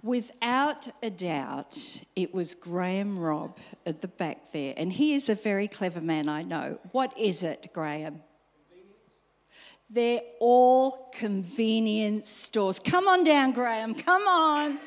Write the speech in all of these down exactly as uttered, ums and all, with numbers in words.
Without a doubt, it was Graham Robb at the back there. And he is a very clever man, I know. What is it, Graham? They're all convenience stores. Come on down, Graham. Come on.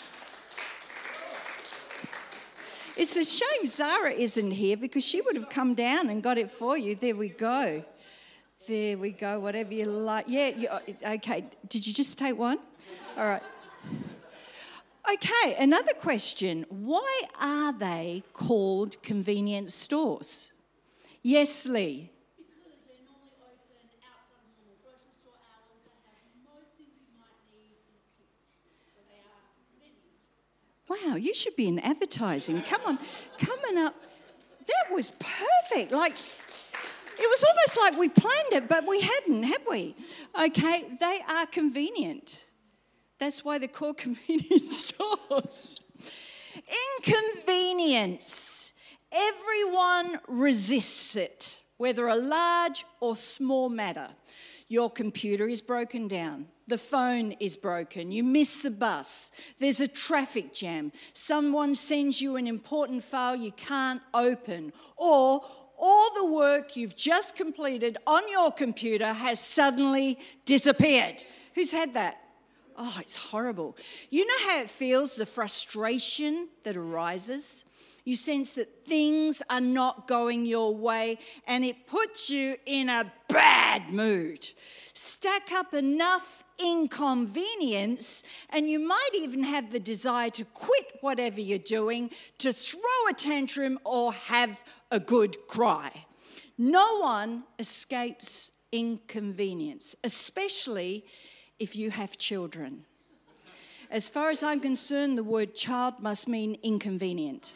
It's a shame Zara isn't here because she would have come down and got it for you. There we go. There we go, whatever you like. Yeah, you, okay. Did you just take one? All right. Okay, another question. Why are they called convenience stores? Yes, Lee. Because they're normally open outside of normal grocery store hours. They have most things you might need in a pinch. So they are convenient. Wow, you should be in advertising. Come on, coming up. That was perfect. Like, it was almost like we planned it, but we hadn't, have we? Okay, they are convenient. That's why they're called convenience stores. Inconvenience. Everyone resists it, whether a large or small matter. Your computer is broken down. The phone is broken. You miss the bus. There's a traffic jam. Someone sends you an important file you can't open. Or all the work you've just completed on your computer has suddenly disappeared. Who's had that? Oh, it's horrible. You know how it feels, the frustration that arises? You sense that things are not going your way and it puts you in a bad mood. Stack up enough inconvenience and you might even have the desire to quit whatever you're doing, to throw a tantrum or have a good cry. No one escapes inconvenience, especially if you have children. As far as I'm concerned, the word child must mean inconvenient.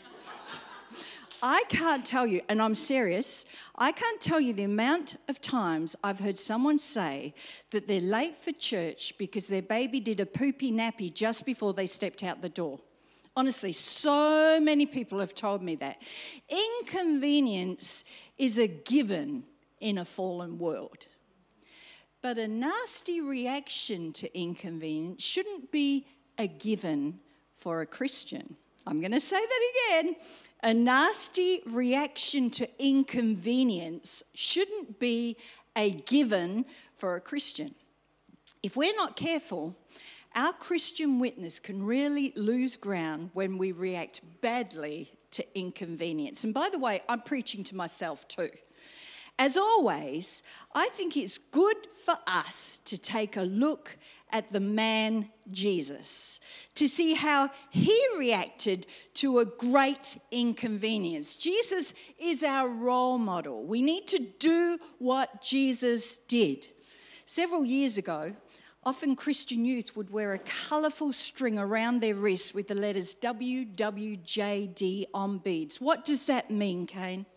I can't tell you, and I'm serious, I can't tell you the amount of times I've heard someone say that they're late for church because their baby did a poopy nappy just before they stepped out the door. Honestly, so many people have told me that. Inconvenience is a given in a fallen world. But a nasty reaction to inconvenience shouldn't be a given for a Christian. I'm going to say that again. A nasty reaction to inconvenience shouldn't be a given for a Christian. If we're not careful, our Christian witness can really lose ground when we react badly to inconvenience. And by the way, I'm preaching to myself too. As always, I think it's good for us to take a look at the man Jesus, to see how he reacted to a great inconvenience. Jesus is our role model. We need to do what Jesus did. Several years ago, often Christian youth would wear a colourful string around their wrists with the letters W W J D on beads. What does that mean, Kane?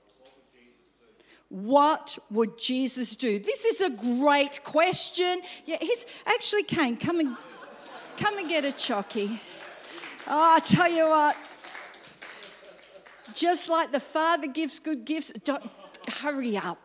What would Jesus do? This is a great question. Yeah, he's actually Kane. Come and come and get a chocky. Oh, I tell you what. Just like the Father gives good gifts, don't hurry up.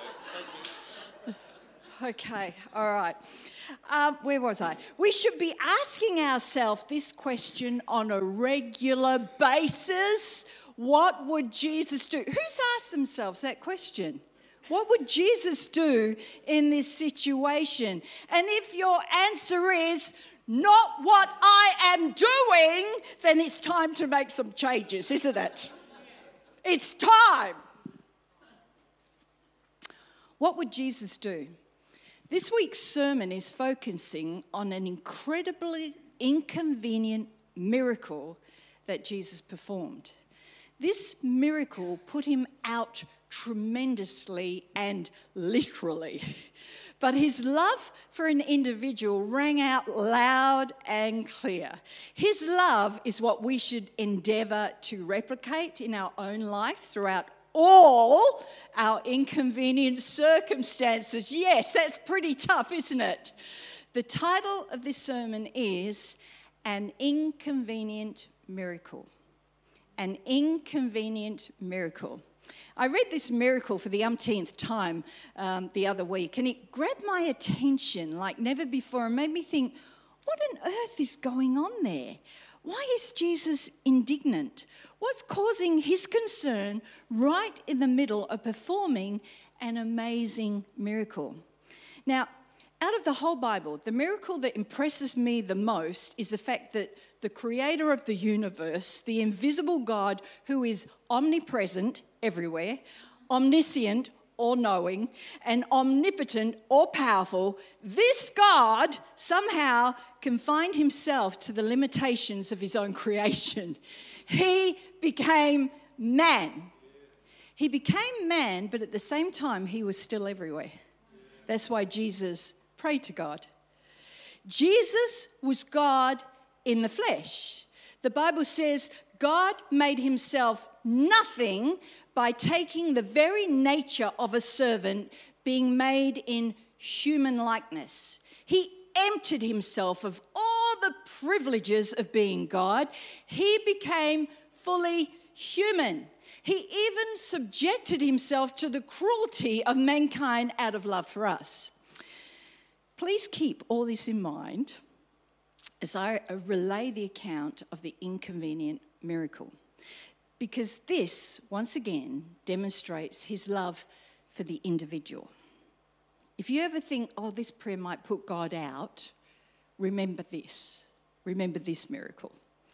Okay, all right. Um, where was I? We should be asking ourselves this question on a regular basis. What would Jesus do? Who's asked themselves that question? What would Jesus do in this situation? And if your answer is not what I am doing, then it's time to make some changes, isn't it? It's time. What would Jesus do? This week's sermon is focusing on an incredibly inconvenient miracle that Jesus performed. This miracle put him out tremendously and literally. But his love for an individual rang out loud and clear. His love is what we should endeavour to replicate in our own life throughout all our inconvenient circumstances. Yes, that's pretty tough, isn't it? The title of this sermon is An Inconvenient Miracle. An inconvenient miracle. I read this miracle for the umpteenth time um, the other week, and it grabbed my attention like never before and made me think, what on earth is going on there? Why is Jesus indignant? What's causing his concern right in the middle of performing an amazing miracle? Now, out of the whole Bible, the miracle that impresses me the most is the fact that the creator of the universe, the invisible God who is omnipresent everywhere, omniscient, all-knowing, and omnipotent or powerful, this God somehow confined himself to the limitations of his own creation. He became man. He became man, but at the same time, he was still everywhere. That's why Jesus prayed to God. Jesus was God in the flesh. The Bible says God made himself nothing by taking the very nature of a servant, being made in human likeness. He emptied himself of all the privileges of being God. He became fully human. He even subjected himself to the cruelty of mankind out of love for us. Please keep all this in mind as I relay the account of the inconvenient miracle, because this, once again, demonstrates his love for the individual. If you ever think, oh, this prayer might put God out, remember this. Remember this miracle.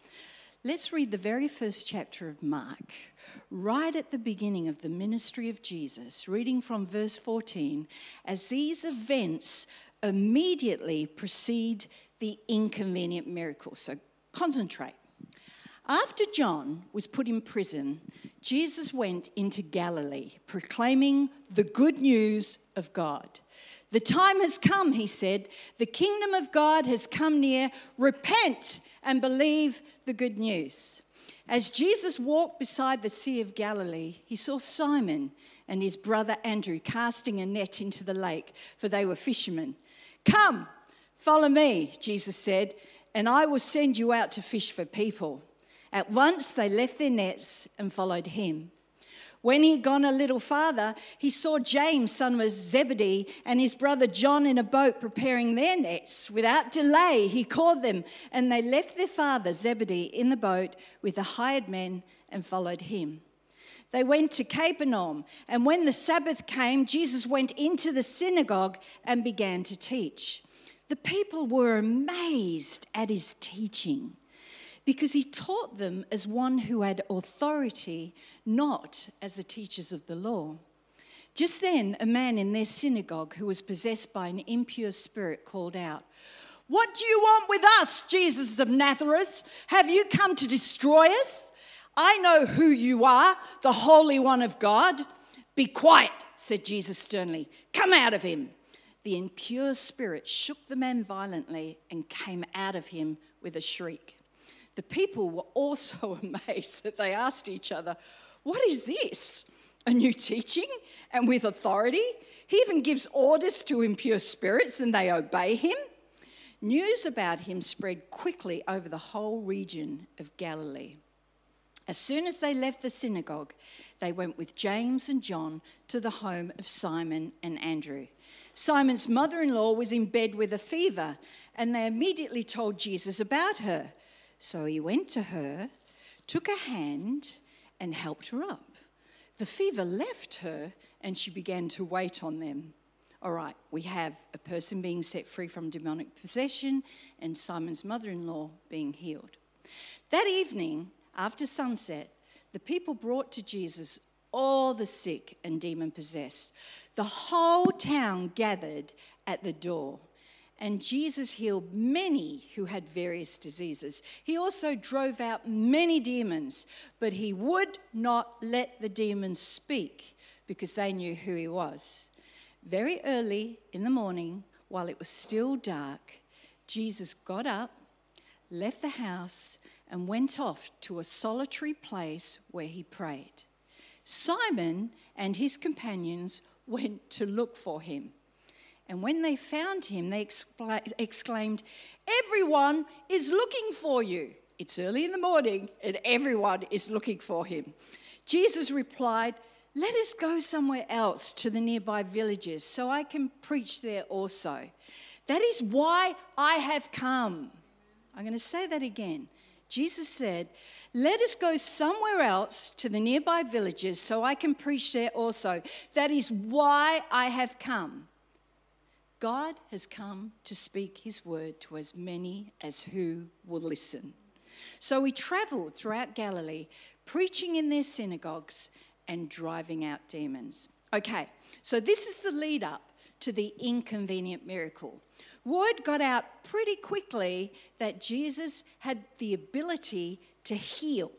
Let's read the very first chapter of Mark, right at the beginning of the ministry of Jesus, reading from verse fourteen, as these events immediately precede the inconvenient miracle. So concentrate. After John was put in prison, Jesus went into Galilee, proclaiming the good news of God. The time has come, he said. The kingdom of God has come near. Repent and believe the good news. As Jesus walked beside the Sea of Galilee, he saw Simon and his brother Andrew casting a net into the lake, for they were fishermen. Come, follow me, Jesus said, and I will send you out to fish for people. At once they left their nets and followed him. When he had gone a little farther, he saw James, son of Zebedee, and his brother John in a boat preparing their nets. Without delay, he called them, and they left their father Zebedee in the boat with the hired men and followed him. They went to Capernaum, and when the Sabbath came, Jesus went into the synagogue and began to teach. The people were amazed at his teaching, because he taught them as one who had authority, not as the teachers of the law. Just then, a man in their synagogue who was possessed by an impure spirit called out, "What do you want with us, Jesus of Nazareth? Have you come to destroy us? I know who you are, the Holy One of God." "Be quiet," said Jesus sternly. "Come out of him." The impure spirit shook the man violently and came out of him with a shriek. The people were also amazed that they asked each other, "What is this? A new teaching and with authority? He even gives orders to impure spirits and they obey him." News about him spread quickly over the whole region of Galilee. As soon as they left the synagogue, they went with James and John to the home of Simon and Andrew. Simon's mother-in-law was in bed with a fever, and they immediately told Jesus about her. So he went to her, took her hand, and helped her up. The fever left her, and she began to wait on them. All right, we have a person being set free from demonic possession and Simon's mother-in-law being healed. That evening, after sunset, the people brought to Jesus all the sick and demon-possessed. The whole town gathered at the door. And Jesus healed many who had various diseases. He also drove out many demons, but he would not let the demons speak because they knew who he was. Very early in the morning, while it was still dark, Jesus got up, left the house, and went off to a solitary place where he prayed. Simon and his companions went to look for him. And when they found him, they exclaimed, "Everyone is looking for you." It's early in the morning and everyone is looking for him. Jesus replied, "Let us go somewhere else to the nearby villages so I can preach there also. That is why I have come." I'm going to say that again. Jesus said, "Let us go somewhere else to the nearby villages so I can preach there also. That is why I have come." God has come to speak his word to as many as who will listen. So he traveled throughout Galilee, preaching in their synagogues and driving out demons. Okay, so this is the lead up to the inconvenient miracle. Word got out pretty quickly that Jesus had the ability to heal.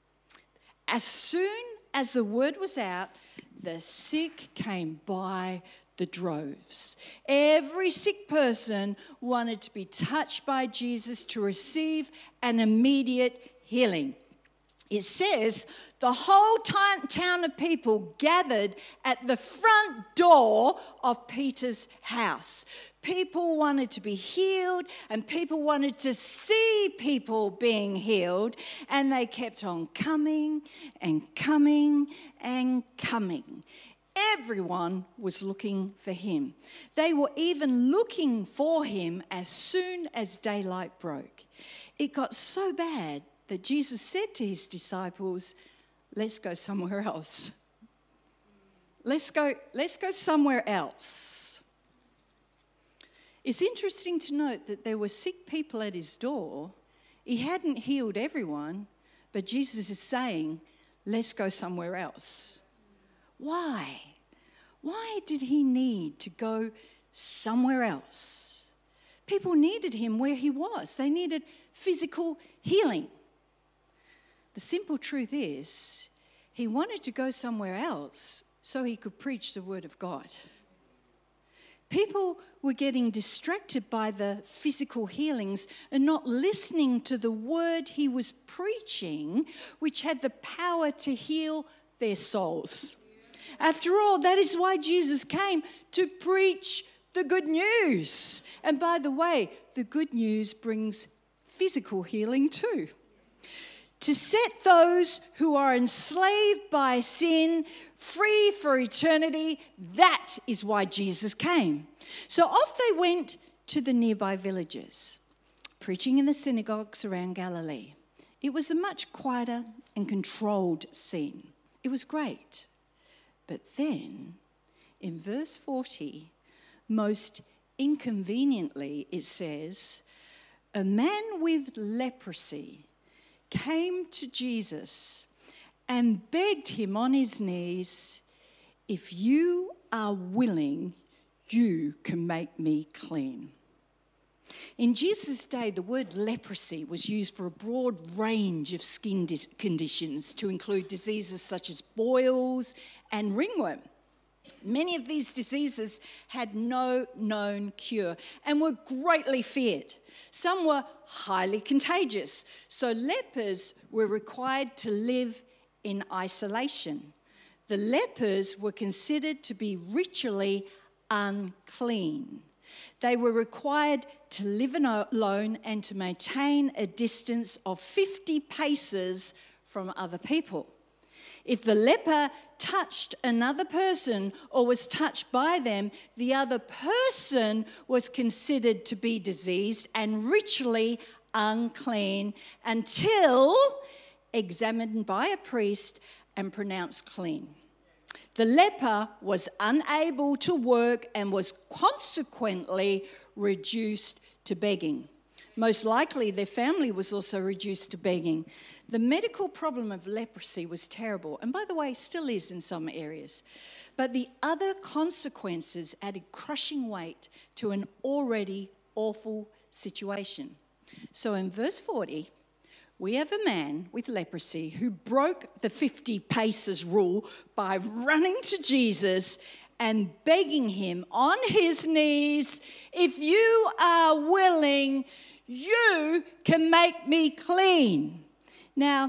As soon as the word was out, the sick came by the droves. Every sick person wanted to be touched by Jesus to receive an immediate healing. It says the whole t- town of people gathered at the front door of Peter's house. People wanted to be healed and people wanted to see people being healed, and they kept on coming and coming and coming. Everyone was looking for him. They were even looking for him as soon as daylight broke. It got so bad that Jesus said to his disciples, "Let's go somewhere else. Let's go, let's go somewhere else." It's interesting to note that there were sick people at his door. He hadn't healed everyone, but Jesus is saying, "Let's go somewhere else." Why? Why did he need to go somewhere else? People needed him where he was. They needed physical healing. The simple truth is, he wanted to go somewhere else so he could preach the word of God. People were getting distracted by the physical healings and not listening to the word he was preaching, which had the power to heal their souls. After all, that is why Jesus came, to preach the good news. And by the way, the good news brings physical healing too. To set those who are enslaved by sin free for eternity, that is why Jesus came. So off they went to the nearby villages, preaching in the synagogues around Galilee. It was a much quieter and controlled scene. It was great. But then, in verse forty, most inconveniently it says, a man with leprosy came to Jesus and begged him on his knees, "If you are willing, you can make me clean." In Jesus' day, the word leprosy was used for a broad range of skin dis- conditions to include diseases such as boils and ringworm. Many of these diseases had no known cure and were greatly feared. Some were highly contagious, so lepers were required to live in isolation. The lepers were considered to be ritually unclean. They were required to live alone and to maintain a distance of fifty paces from other people. If the leper touched another person or was touched by them, the other person was considered to be diseased and ritually unclean until examined by a priest and pronounced clean. The leper was unable to work and was consequently reduced to begging. Most likely, their family was also reduced to begging. The medical problem of leprosy was terrible, and by the way, still is in some areas. But the other consequences added crushing weight to an already awful situation. So in verse forty, we have a man with leprosy who broke the fifty paces rule by running to Jesus and begging him on his knees, "If you are willing, you can make me clean." Now,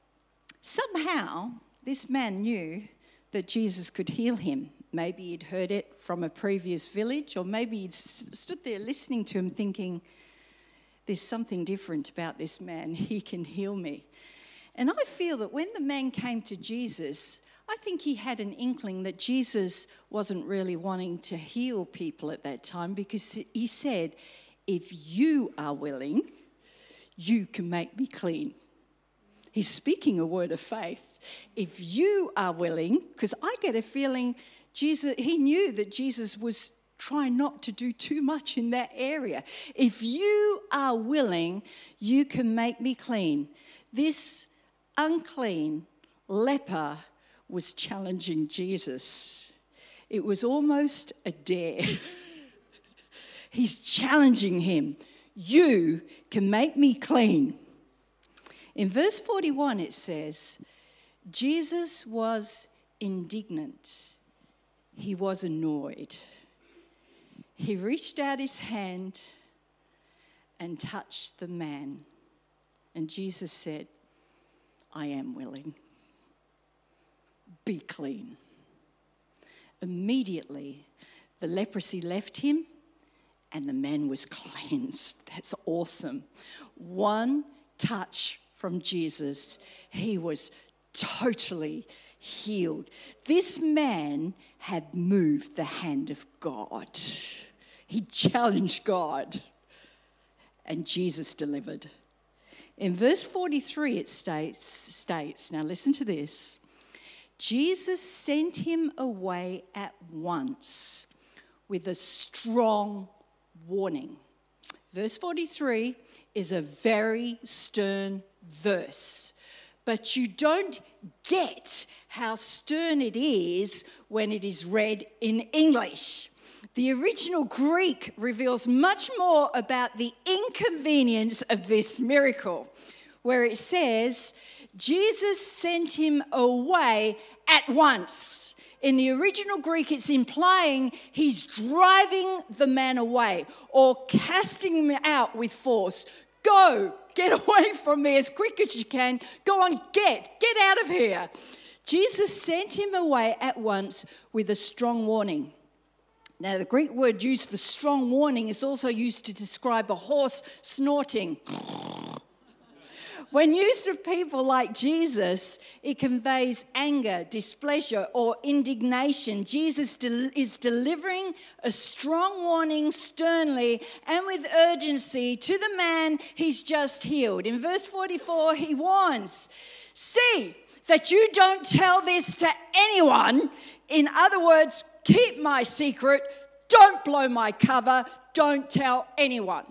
somehow this man knew that Jesus could heal him. Maybe he'd heard it from a previous village, or maybe he'd stood there listening to him thinking, "There's something different about this man. He can heal me." And I feel that when the man came to Jesus, I think he had an inkling that Jesus wasn't really wanting to heal people at that time, because he said, "If you are willing, you can make me clean. He's speaking a word of faith. If you are willing, because I get a feeling Jesus, he knew that Jesus was trying not to do too much in that area. If you are willing, you can make me clean. This unclean leper was challenging Jesus. It was almost a dare. He's challenging him. You can make me clean. In verse forty-one it says, Jesus was indignant. He was annoyed. He reached out his hand and touched the man. And Jesus said, I am willing. Be clean. Immediately, the leprosy left him and the man was cleansed. That's awesome. One touch from Jesus, he was totally healed. This man had moved the hand of God. He challenged God, and Jesus delivered. In verse forty-three it states, states, now listen to this, Jesus sent him away at once with a strong warning. Verse forty-three is a very stern verse, but you don't get how stern it is when it is read in English. The original Greek reveals much more about the inconvenience of this miracle, where it says, Jesus sent him away at once. In the original Greek, it's implying he's driving the man away or casting him out with force. Go, get away from me as quick as you can. Go on, get, get out of here. Jesus sent him away at once with a strong warning. Now, the Greek word used for strong warning is also used to describe a horse snorting. When used of people like Jesus, it conveys anger, displeasure, or indignation. Jesus de- is delivering a strong warning sternly and with urgency to the man he's just healed. In verse forty-four, he warns, see that you don't tell this to anyone. In other words, keep my secret, don't blow my cover, don't tell anyone.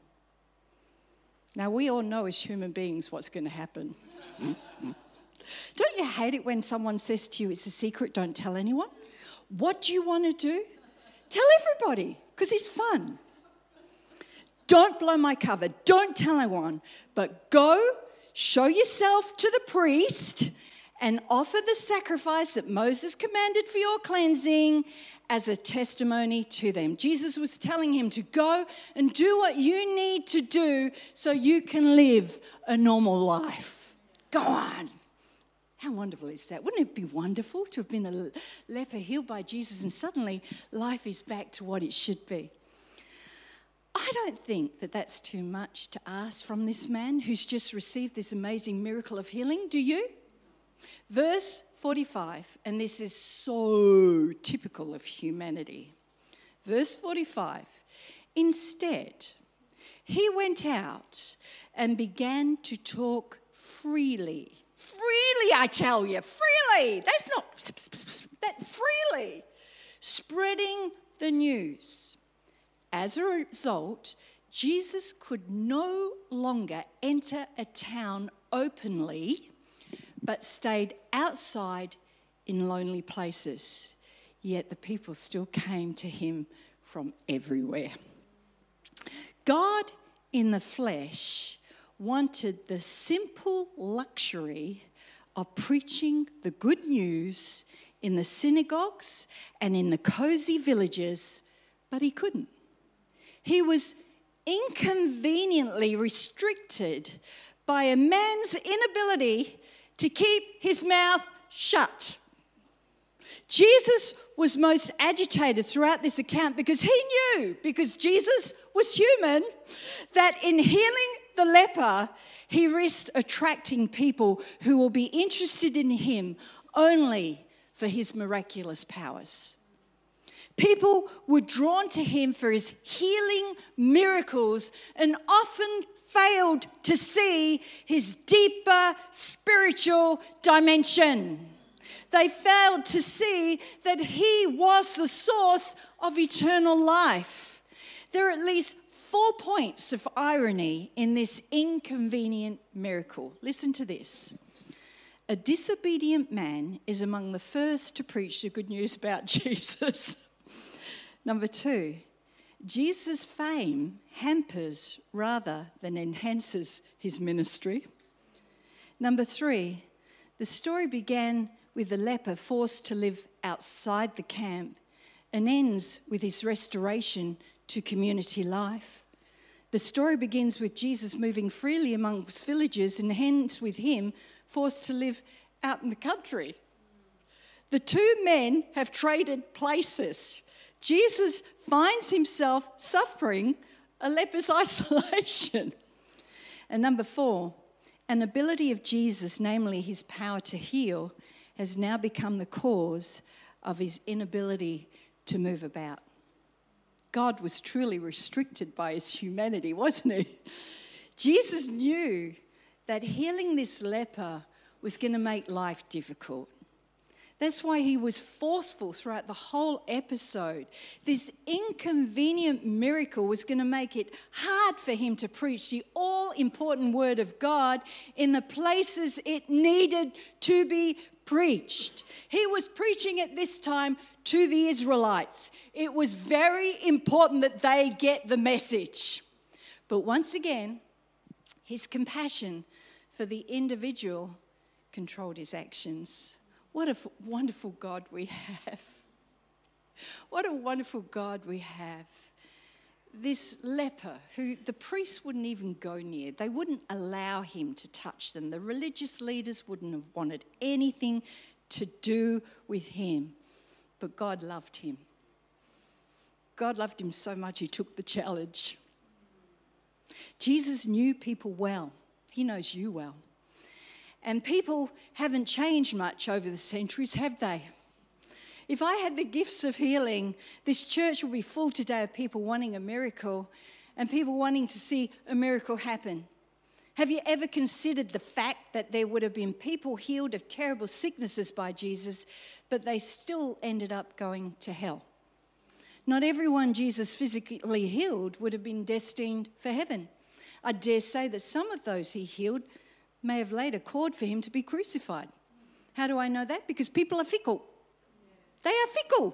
Now, we all know as human beings what's going to happen. Don't you hate it when someone says to you, it's a secret, don't tell anyone? What do you want to do? Tell everybody, because it's fun. Don't blow my cover, don't tell anyone, but go, show yourself to the priest, and offer the sacrifice that Moses commanded for your cleansing as a testimony to them. Jesus was telling him to go and do what you need to do so you can live a normal life. Go on. How wonderful is that? Wouldn't it be wonderful to have been a leper healed by Jesus and suddenly life is back to what it should be? I don't think that that's too much to ask from this man who's just received this amazing miracle of healing. Do you? Verse forty-five, and this is so typical of humanity. Verse forty-five, instead, he went out and began to talk freely. Freely, I tell you, freely. That's not, that freely. Spreading the news. As a result, Jesus could no longer enter a town openly, but stayed outside in lonely places. Yet the people still came to him from everywhere. God in the flesh wanted the simple luxury of preaching the good news in the synagogues and in the cozy villages, but he couldn't. He was inconveniently restricted by a man's inability to keep his mouth shut. Jesus was most agitated throughout this account because he knew, because Jesus was human, that in healing the leper, he risked attracting people who will be interested in him only for his miraculous powers. People were drawn to him for his healing miracles and often failed to see his deeper spiritual dimension. They failed to see that he was the source of eternal life. There are at least four points of irony in this inconvenient miracle. Listen to this. A disobedient man is among the first to preach the good news about Jesus. Number two, Jesus' fame hampers rather than enhances his ministry. Number three, the story began with the leper forced to live outside the camp and ends with his restoration to community life. The story begins with Jesus moving freely amongst villagers and ends with him forced to live out in the country. The two men have traded places. Jesus finds himself suffering a leper's isolation. And number four, an ability of Jesus, namely his power to heal, has now become the cause of his inability to move about. God was truly restricted by his humanity, wasn't he? Jesus knew that healing this leper was going to make life difficult. That's why he was forceful throughout the whole episode. This inconvenient miracle was going to make it hard for him to preach the all-important word of God in the places it needed to be preached. He was preaching at this time to the Israelites. It was very important that they get the message. But once again, his compassion for the individual controlled his actions. What a wonderful God we have. What a wonderful God we have. This leper who the priests wouldn't even go near. They wouldn't allow him to touch them. The religious leaders wouldn't have wanted anything to do with him. But God loved him. God loved him so much he took the challenge. Jesus knew people well. He knows you well. And people haven't changed much over the centuries, have they? If I had the gifts of healing, this church would be full today of people wanting a miracle and people wanting to see a miracle happen. Have you ever considered the fact that there would have been people healed of terrible sicknesses by Jesus, but they still ended up going to hell? Not everyone Jesus physically healed would have been destined for heaven. I dare say that some of those he healed may have later called for him to be crucified. How do I know that? Because people are fickle. They are fickle.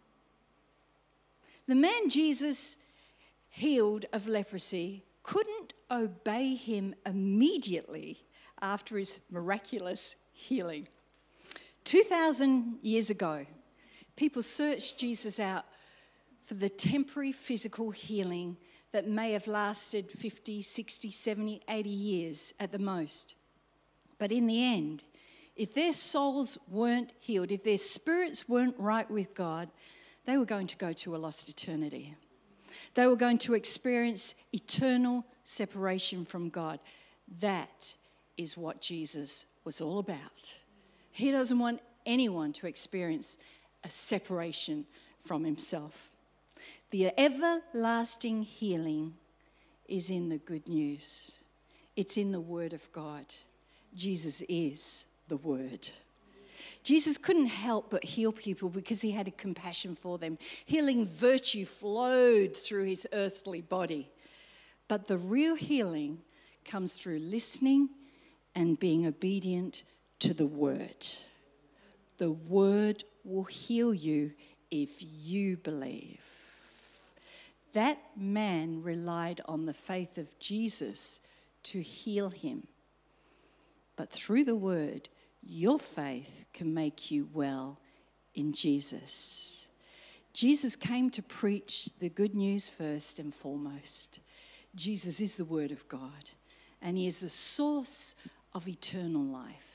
The man Jesus healed of leprosy couldn't obey him immediately after his miraculous healing. two thousand years ago, people searched Jesus out for the temporary physical healing that may have lasted fifty, sixty, seventy, eighty years at the most. But in the end, if their souls weren't healed, if their spirits weren't right with God, they were going to go to a lost eternity. They were going to experience eternal separation from God. That is what Jesus was all about. He doesn't want anyone to experience a separation from himself. The everlasting healing is in the good news. It's in the Word of God. Jesus is the Word. Jesus couldn't help but heal people because he had a compassion for them. Healing virtue flowed through his earthly body. But the real healing comes through listening and being obedient to the Word. The Word will heal you if you believe. That man relied on the faith of Jesus to heal him. But through the Word, your faith can make you well in Jesus. Jesus came to preach the good news first and foremost. Jesus is the Word of God, and he is the source of eternal life.